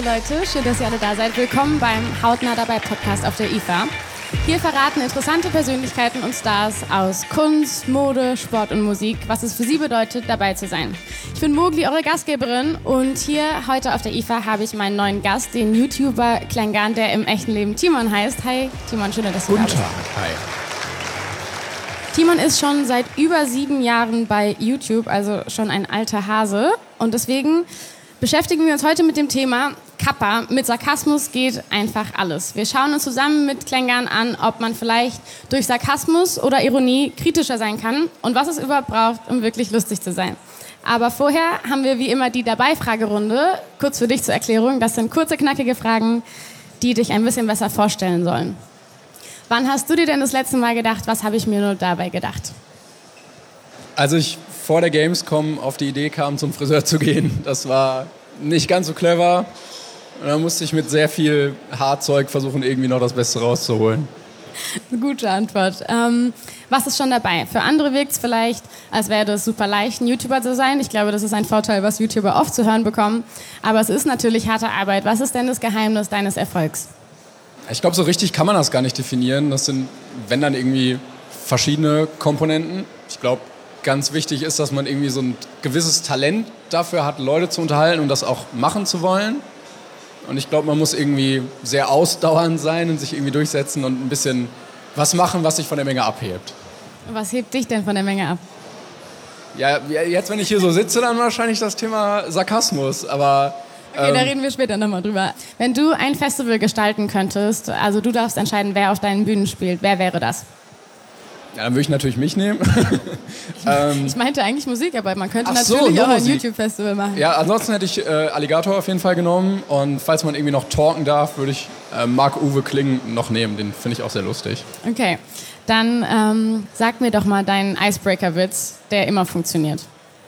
Leute, schön, dass ihr alle da seid. Willkommen beim Hautnah dabei Podcast auf der IFA. Hier verraten interessante Persönlichkeiten und Stars aus Kunst, Mode, Sport und Musik, was es für sie bedeutet, dabei zu sein. Ich bin Mogli, eure Gastgeberin, und hier heute auf der IFA habe ich meinen neuen Gast, den YouTuber Klengan, der im echten Leben Timon heißt. Hi Timon, schön, dass du da bist. Guten Tag, hi. Timon ist schon seit über 7 Jahren bei YouTube, also schon ein alter Hase. Und deswegen beschäftigen wir uns heute mit dem Thema Kappa. Mit Sarkasmus geht einfach alles. Wir schauen uns zusammen mit Klengan an, ob man vielleicht durch Sarkasmus oder Ironie kritischer sein kann und was es überhaupt braucht, um wirklich lustig zu sein. Aber vorher haben wir wie immer die Dabei-Fragerunde. Kurz für dich zur Erklärung. Das sind kurze, knackige Fragen, die dich ein bisschen besser vorstellen sollen. Wann hast du dir denn das letzte Mal gedacht, was habe ich mir nur dabei gedacht? Als ich vor der Gamescom auf die Idee kam, zum Friseur zu gehen, das war nicht ganz so clever. Und dann musste ich mit sehr viel Haarzeug versuchen, irgendwie noch das Beste rauszuholen. Eine gute Antwort. Was ist schon dabei? Für andere wirkt es vielleicht, als wäre das super leicht, ein YouTuber zu sein. Ich glaube, das ist ein Vorteil, was YouTuber oft zu hören bekommen. Aber es ist natürlich harte Arbeit. Was ist denn das Geheimnis deines Erfolgs? Ich glaube, so richtig kann man das gar nicht definieren. Das sind, wenn dann irgendwie verschiedene Komponenten. Ich glaube, ganz wichtig ist, dass man irgendwie so ein gewisses Talent dafür hat, Leute zu unterhalten und das auch machen zu wollen. Und ich glaube, man muss irgendwie sehr ausdauernd sein und sich irgendwie durchsetzen und ein bisschen was machen, was sich von der Menge abhebt. Was hebt dich denn von der Menge ab? Ja, jetzt, wenn ich hier so sitze, dann wahrscheinlich das Thema Sarkasmus, aber... Okay, da reden wir später nochmal drüber. Wenn du ein Festival gestalten könntest, also du darfst entscheiden, wer auf deinen Bühnen spielt, wer wäre das? Ja, dann würde ich natürlich mich nehmen. Ich meinte eigentlich Musik, aber man könnte Ach so, natürlich auch ein Musik. YouTube-Festival machen. Ja, ansonsten hätte ich Alligator auf jeden Fall genommen. Und falls man irgendwie noch talken darf, würde ich Marc-Uwe Kling noch nehmen. Den finde ich auch sehr lustig. Okay, dann sag mir doch mal deinen Icebreaker-Witz, der immer funktioniert.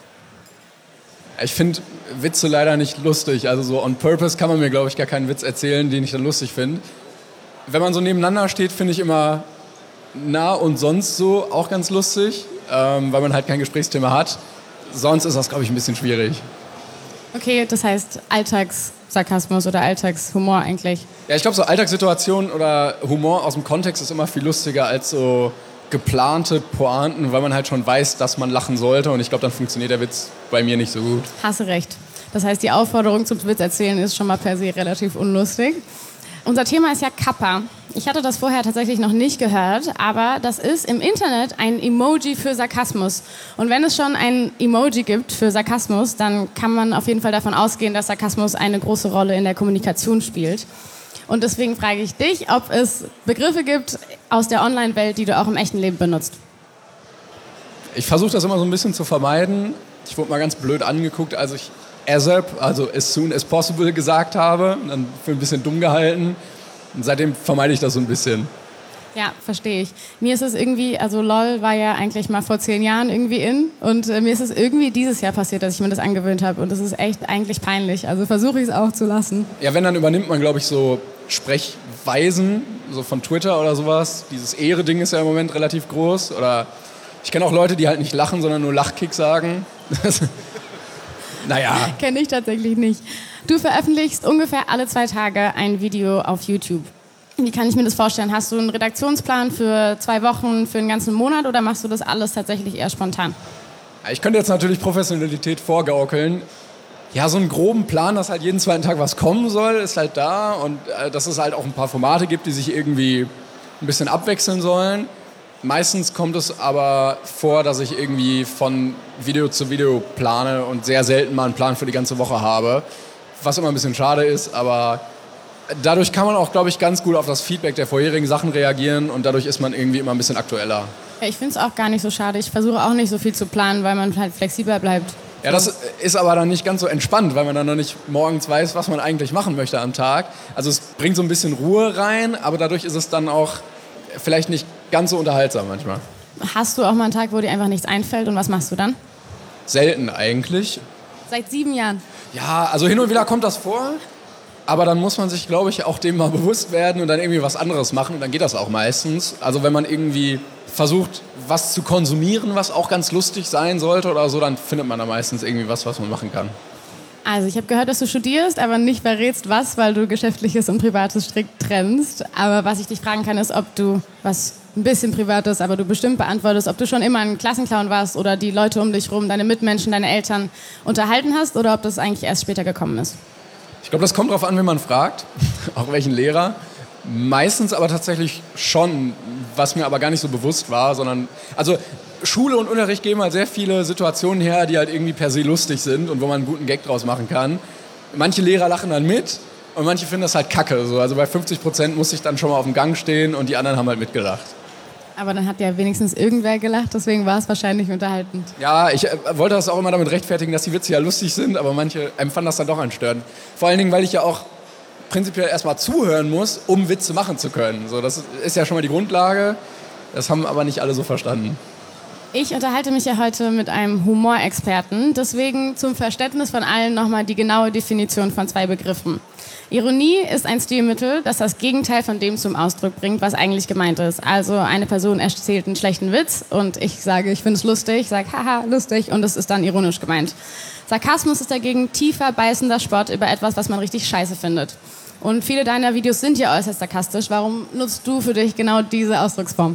Ich finde Witze leider nicht lustig. Also so on purpose kann man mir, glaube ich, gar keinen Witz erzählen, den ich dann lustig finde. Wenn man so nebeneinander steht, finde ich immer na und sonst so auch ganz lustig, weil man halt kein Gesprächsthema hat. Sonst ist das, glaube ich, ein bisschen schwierig. Okay, das heißt Alltagssarkasmus oder Alltagshumor eigentlich. Ja, ich glaube, so Alltagssituationen oder Humor aus dem Kontext ist immer viel lustiger als so geplante Pointen, weil man halt schon weiß, dass man lachen sollte. Und ich glaube, dann funktioniert der Witz bei mir nicht so gut. Hast du recht. Das heißt, die Aufforderung zum Witz erzählen ist schon mal per se relativ unlustig. Unser Thema ist ja Kappa. Ich hatte das vorher tatsächlich noch nicht gehört, aber das ist im Internet ein Emoji für Sarkasmus. Und wenn es schon ein Emoji gibt für Sarkasmus, dann kann man auf jeden Fall davon ausgehen, dass Sarkasmus eine große Rolle in der Kommunikation spielt. Und deswegen frage ich dich, ob es Begriffe gibt aus der Online-Welt, die du auch im echten Leben benutzt. Ich versuche das immer so ein bisschen zu vermeiden. Ich wurde mal ganz blöd angeguckt, als ich ASAP, also as soon as possible, gesagt habe. Und dann für ein bisschen dumm gehalten. Und seitdem vermeide ich das so ein bisschen. Ja, verstehe ich. Mir ist es irgendwie, also LOL war ja eigentlich mal vor 10 Jahren irgendwie in. Und mir ist es irgendwie dieses Jahr passiert, dass ich mir das angewöhnt habe. Und das ist echt eigentlich peinlich. Also versuche ich es auch zu lassen. Ja, wenn, dann übernimmt man, glaube ich, so Sprechweisen, so von Twitter oder sowas. Dieses Ehre-Ding ist ja im Moment relativ groß. Oder ich kenne auch Leute, die halt nicht lachen, sondern nur Lachkick sagen. Naja. Kenne ich tatsächlich nicht. Du veröffentlichst ungefähr alle 2 Tage ein Video auf YouTube. Wie kann ich mir das vorstellen? Hast du einen Redaktionsplan für 2 Wochen, für einen ganzen Monat oder machst du das alles tatsächlich eher spontan? Ich könnte jetzt natürlich Professionalität vorgaukeln. Ja, so einen groben Plan, dass halt jeden 2. Tag was kommen soll, ist halt da. Und dass es halt auch ein paar Formate gibt, die sich irgendwie ein bisschen abwechseln sollen. Meistens kommt es aber vor, dass ich irgendwie von Video zu Video plane und sehr selten mal einen Plan für die ganze Woche habe. Was immer ein bisschen schade ist, aber dadurch kann man auch, glaube ich, ganz gut auf das Feedback der vorherigen Sachen reagieren und dadurch ist man irgendwie immer ein bisschen aktueller. Ja, ich finde es auch gar nicht so schade. Ich versuche auch nicht so viel zu planen, weil man halt flexibler bleibt. Ja, das ist aber dann nicht ganz so entspannt, weil man dann noch nicht morgens weiß, was man eigentlich machen möchte am Tag. Also es bringt so ein bisschen Ruhe rein, aber dadurch ist es dann auch vielleicht nicht ganz so unterhaltsam manchmal. Hast du auch mal einen Tag, wo dir einfach nichts einfällt und was machst du dann? Selten eigentlich. Seit 7 Jahren? Ja, also hin und wieder kommt das vor, aber dann muss man sich, glaube ich, auch dem mal bewusst werden und dann irgendwie was anderes machen und dann geht das auch meistens. Also wenn man irgendwie versucht, was zu konsumieren, was auch ganz lustig sein sollte oder so, dann findet man da meistens irgendwie was man machen kann. Also ich habe gehört, dass du studierst, aber nicht verrätst was, weil du Geschäftliches und Privates strikt trennst. Aber was ich dich fragen kann, ist, ob du was ein bisschen Privates, aber du bestimmt beantwortest, ob du schon immer ein Klassenclown warst oder die Leute um dich rum, deine Mitmenschen, deine Eltern unterhalten hast oder ob das eigentlich erst später gekommen ist. Ich glaube, das kommt darauf an, wenn man fragt, auch welchen Lehrer. Meistens aber tatsächlich schon, was mir aber gar nicht so bewusst war, sondern, also Schule und Unterricht geben halt sehr viele Situationen her, die halt irgendwie per se lustig sind und wo man einen guten Gag draus machen kann. Manche Lehrer lachen dann mit und manche finden das halt kacke. So. Also bei 50% muss ich dann schon mal auf dem Gang stehen und die anderen haben halt mitgelacht. Aber dann hat ja wenigstens irgendwer gelacht, deswegen war es wahrscheinlich unterhaltend. Ja, ich wollte das auch immer damit rechtfertigen, dass die Witze ja lustig sind, aber manche empfanden das dann doch anstörend. Vor allen Dingen, weil ich ja auch prinzipiell erstmal zuhören muss, um Witze machen zu können. So, das ist ja schon mal die Grundlage, das haben aber nicht alle so verstanden. Ich unterhalte mich ja heute mit einem Humorexperten, deswegen zum Verständnis von allen nochmal die genaue Definition von 2 Begriffen. Ironie ist ein Stilmittel, das das Gegenteil von dem zum Ausdruck bringt, was eigentlich gemeint ist. Also eine Person erzählt einen schlechten Witz und ich sage, ich finde es lustig, sage, haha, lustig und es ist dann ironisch gemeint. Sarkasmus ist dagegen tiefer, beißender Spott über etwas, was man richtig scheiße findet. Und viele deiner Videos sind ja äußerst sarkastisch. Warum nutzt du für dich genau diese Ausdrucksform?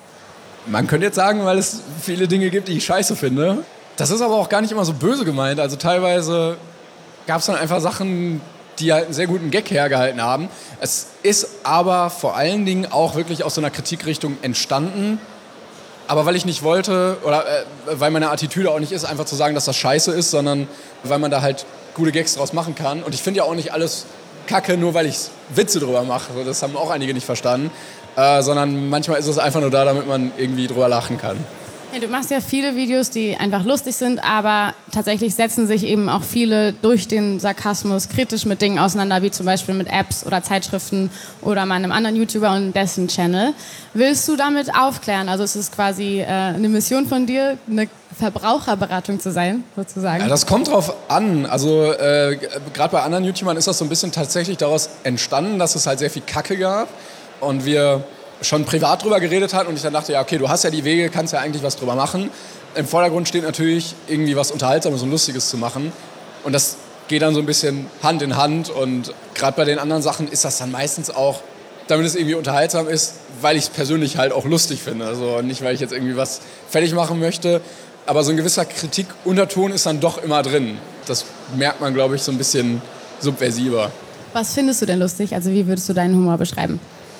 Man könnte jetzt sagen, weil es viele Dinge gibt, die ich scheiße finde. Das ist aber auch gar nicht immer so böse gemeint. Also teilweise gab es dann einfach Sachen, die halt einen sehr guten Gag hergehalten haben. Es ist aber vor allen Dingen auch wirklich aus so einer Kritikrichtung entstanden. Aber weil ich nicht wollte, oder weil meine Attitüde auch nicht ist, einfach zu sagen, dass das scheiße ist, sondern weil man da halt gute Gags draus machen kann. Und ich finde ja auch nicht alles Kacke, nur weil ich Witze drüber mache. Das haben auch einige nicht verstanden. Sondern manchmal ist es einfach nur da, damit man irgendwie drüber lachen kann. Ja, du machst ja viele Videos, die einfach lustig sind, aber tatsächlich setzen sich eben auch viele durch den Sarkasmus kritisch mit Dingen auseinander, wie zum Beispiel mit Apps oder Zeitschriften oder mal einem anderen YouTuber und dessen Channel. Willst du damit aufklären? Also es ist quasi eine Mission von dir, eine Verbraucherberatung zu sein, sozusagen? Ja, das kommt drauf an. Also gerade bei anderen YouTubern ist das so ein bisschen tatsächlich daraus entstanden, dass es halt sehr viel Kacke gab und wir schon privat drüber geredet hat und ich dann dachte, ja okay, du hast ja die Wege, kannst ja eigentlich was drüber machen. Im Vordergrund steht natürlich, irgendwie was Unterhaltsames und Lustiges zu machen und das geht dann so ein bisschen Hand in Hand und gerade bei den anderen Sachen ist das dann meistens auch, damit es irgendwie unterhaltsam ist, weil ich es persönlich halt auch lustig finde. Also nicht, weil ich jetzt irgendwie was fertig machen möchte, aber so ein gewisser Kritikunterton ist dann doch immer drin. Das merkt man, glaube ich, so ein bisschen subversiver. Was findest du denn lustig? Also wie würdest du deinen Humor beschreiben?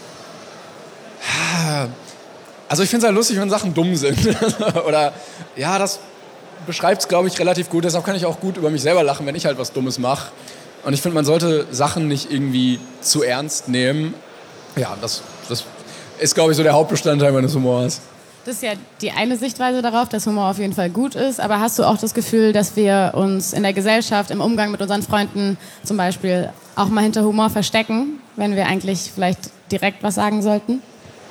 Also ich finde es halt lustig, wenn Sachen dumm sind. Oder ja, das beschreibt es, glaube ich, relativ gut. Deshalb kann ich auch gut über mich selber lachen, wenn ich halt was Dummes mache. Und ich finde, man sollte Sachen nicht irgendwie zu ernst nehmen. Ja, das ist, glaube ich, so der Hauptbestandteil meines Humors. Das ist ja die eine Sichtweise darauf, dass Humor auf jeden Fall gut ist. Aber hast du auch das Gefühl, dass wir uns in der Gesellschaft, im Umgang mit unseren Freunden zum Beispiel auch mal hinter Humor verstecken, wenn wir eigentlich vielleicht direkt was sagen sollten?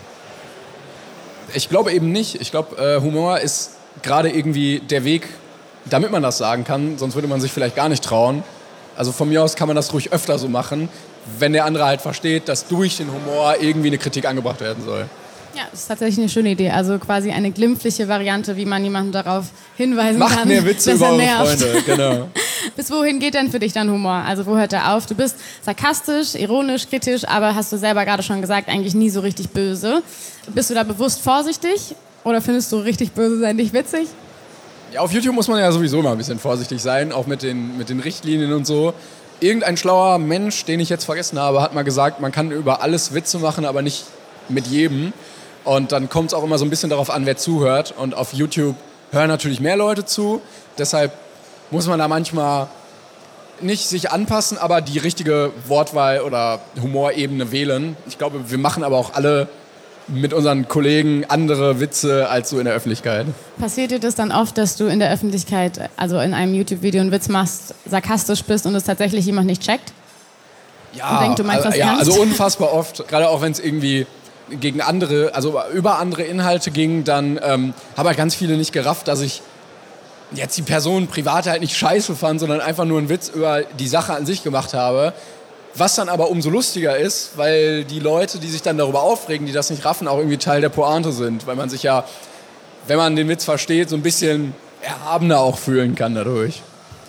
Ich glaube eben nicht. Ich glaube, Humor ist gerade irgendwie der Weg, damit man das sagen kann. Sonst würde man sich vielleicht gar nicht trauen. Also von mir aus kann man das ruhig öfter so machen, wenn der andere halt versteht, dass durch den Humor irgendwie eine Kritik angebracht werden soll. Ja, das ist tatsächlich eine schöne Idee. Also quasi eine glimpfliche Variante, wie man jemanden darauf hinweisen kann, Macht mehr Witze über eure Freunde, genau. Bis wohin geht denn für dich dein Humor? Also wo hört er auf? Du bist sarkastisch, ironisch, kritisch, aber hast du selber gerade schon gesagt, eigentlich nie so richtig böse. Bist du da bewusst vorsichtig oder findest du richtig böse sein nicht witzig? Ja, auf YouTube muss man ja sowieso immer ein bisschen vorsichtig sein, auch mit den Richtlinien und so. Irgendein schlauer Mensch, den ich jetzt vergessen habe, hat mal gesagt, man kann über alles Witze machen, aber nicht mit jedem. Und dann kommt es auch immer so ein bisschen darauf an, wer zuhört. Und auf YouTube hören natürlich mehr Leute zu. Deshalb muss man da manchmal nicht sich anpassen, aber die richtige Wortwahl oder Humorebene wählen. Ich glaube, wir machen aber auch alle mit unseren Kollegen andere Witze als so in der Öffentlichkeit. Passiert dir das dann oft, dass du in der Öffentlichkeit, also in einem YouTube-Video einen Witz machst, sarkastisch bist und es tatsächlich jemand nicht checkt? Ja, und denkt, du meinst das ernst? Also unfassbar oft. Gerade auch wenn es irgendwie gegen andere, also über andere Inhalte ging, dann haben halt ganz viele nicht gerafft, dass ich jetzt die Person privat halt nicht scheiße fand, sondern einfach nur einen Witz über die Sache an sich gemacht habe. Was dann aber umso lustiger ist, weil die Leute, die sich dann darüber aufregen, die das nicht raffen, auch irgendwie Teil der Pointe sind. Weil man sich ja, wenn man den Witz versteht, so ein bisschen erhabener auch fühlen kann dadurch.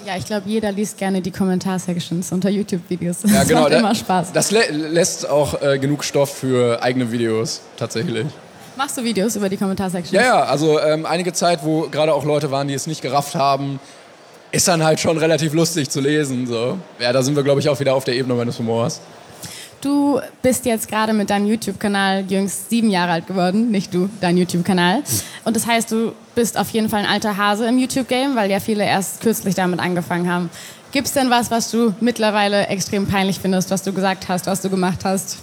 Ja, ich glaube, jeder liest gerne die Kommentarsections unter YouTube-Videos. Ja, genau. Macht immer Spaß. Das lässt auch genug Stoff für eigene Videos, tatsächlich. Machst du Videos über die Kommentarsections? Ja, also einige Zeit, wo gerade auch Leute waren, die es nicht gerafft haben, ist dann halt schon relativ lustig zu lesen. So. Ja, da sind wir, glaube ich, auch wieder auf der Ebene meines Humors. Du bist jetzt gerade mit deinem YouTube-Kanal jüngst 7 Jahre alt geworden, nicht du, dein YouTube-Kanal. Und das heißt, du bist auf jeden Fall ein alter Hase im YouTube-Game, weil ja viele erst kürzlich damit angefangen haben. Gibt es denn was du mittlerweile extrem peinlich findest, was du gesagt hast, was du gemacht hast?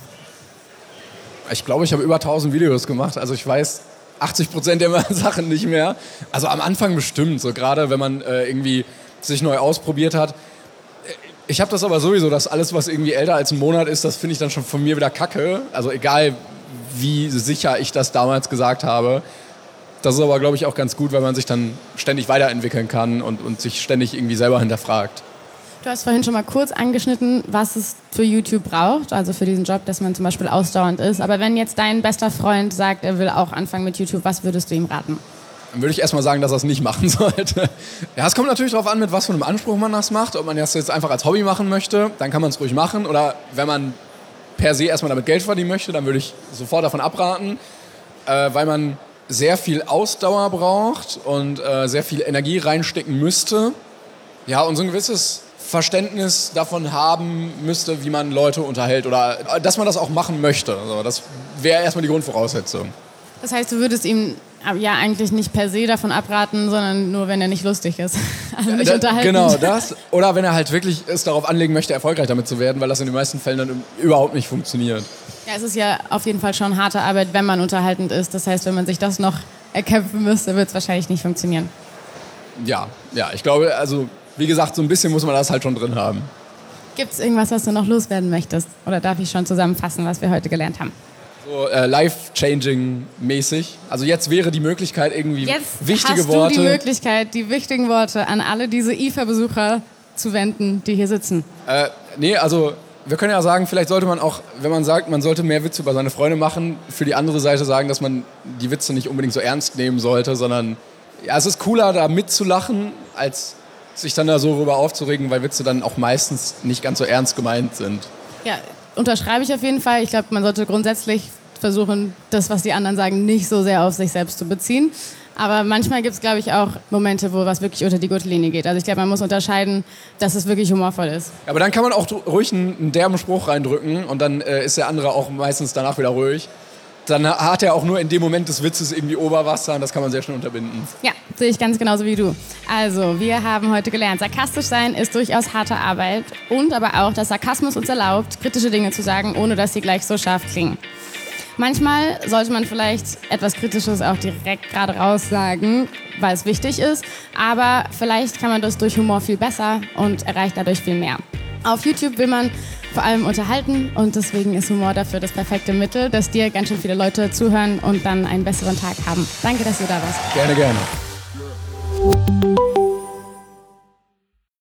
Ich glaube, ich habe über 1000 Videos gemacht, also ich weiß 80% der Sachen nicht mehr. Also am Anfang bestimmt, so gerade wenn man irgendwie sich neu ausprobiert hat. Ich habe das aber sowieso, dass alles, was irgendwie älter als ein Monat ist, das finde ich dann schon von mir wieder kacke. Also egal, wie sicher ich das damals gesagt habe. Das ist aber, glaube ich, auch ganz gut, weil man sich dann ständig weiterentwickeln kann und sich ständig irgendwie selber hinterfragt. Du hast vorhin schon mal kurz angeschnitten, was es für YouTube braucht, also für diesen Job, dass man zum Beispiel ausdauernd ist. Aber wenn jetzt dein bester Freund sagt, er will auch anfangen mit YouTube, was würdest du ihm raten? Dann würde ich erstmal sagen, dass er es nicht machen sollte. Ja, es kommt natürlich darauf an, mit was für einem Anspruch man das macht. Ob man das jetzt einfach als Hobby machen möchte, dann kann man es ruhig machen. Oder wenn man per se erstmal damit Geld verdienen möchte, dann würde ich sofort davon abraten, weil man sehr viel Ausdauer braucht und sehr viel Energie reinstecken müsste. Ja, und so ein gewisses Verständnis davon haben müsste, wie man Leute unterhält oder dass man das auch machen möchte. Also das wäre erstmal die Grundvoraussetzung. Das heißt, du würdest ihm ja eigentlich nicht per se davon abraten, sondern nur, wenn er nicht lustig ist. Also nicht unterhalten. Genau, das. Oder wenn er halt wirklich es darauf anlegen möchte, erfolgreich damit zu werden, weil das in den meisten Fällen dann überhaupt nicht funktioniert. Ja, es ist ja auf jeden Fall schon harte Arbeit, wenn man unterhaltend ist. Das heißt, wenn man sich das noch erkämpfen müsste, wird es wahrscheinlich nicht funktionieren. Ja, ich glaube, also wie gesagt, so ein bisschen muss man das halt schon drin haben. Gibt es irgendwas, was du noch loswerden möchtest? Oder darf ich schon zusammenfassen, was wir heute gelernt haben? So life-changing-mäßig. Also jetzt wäre die Möglichkeit, irgendwie wichtige Worte... Jetzt hast du die Möglichkeit, die wichtigen Worte an alle diese IFA-Besucher zu wenden, die hier sitzen. Nee, also wir können ja sagen, vielleicht sollte man auch, wenn man sagt, man sollte mehr Witze über seine Freunde machen, für die andere Seite sagen, dass man die Witze nicht unbedingt so ernst nehmen sollte, sondern ja, es ist cooler, da mitzulachen, als sich dann da so rüber aufzuregen, weil Witze dann auch meistens nicht ganz so ernst gemeint sind. Ja, unterschreibe ich auf jeden Fall. Ich glaube, man sollte grundsätzlich versuchen, das, was die anderen sagen, nicht so sehr auf sich selbst zu beziehen. Aber manchmal gibt es, glaube ich, auch Momente, wo was wirklich unter die Gürtellinie geht. Also ich glaube, man muss unterscheiden, dass es wirklich humorvoll ist. Aber dann kann man auch ruhig einen derben Spruch reindrücken und dann ist der andere auch meistens danach wieder ruhig. Dann hat er auch nur in dem Moment des Witzes irgendwie Oberwasser und das kann man sehr schnell unterbinden. Ja, sehe ich ganz genauso wie du. Also, wir haben heute gelernt, sarkastisch sein ist durchaus harte Arbeit und aber auch, dass Sarkasmus uns erlaubt, kritische Dinge zu sagen, ohne dass sie gleich so scharf klingen. Manchmal sollte man vielleicht etwas Kritisches auch direkt gerade raus sagen, weil es wichtig ist, aber vielleicht kann man das durch Humor viel besser und erreicht dadurch viel mehr. Auf YouTube will man vor allem unterhalten und deswegen ist Humor dafür das perfekte Mittel, dass dir ganz schön viele Leute zuhören und dann einen besseren Tag haben. Danke, dass du da warst. Gerne, gerne.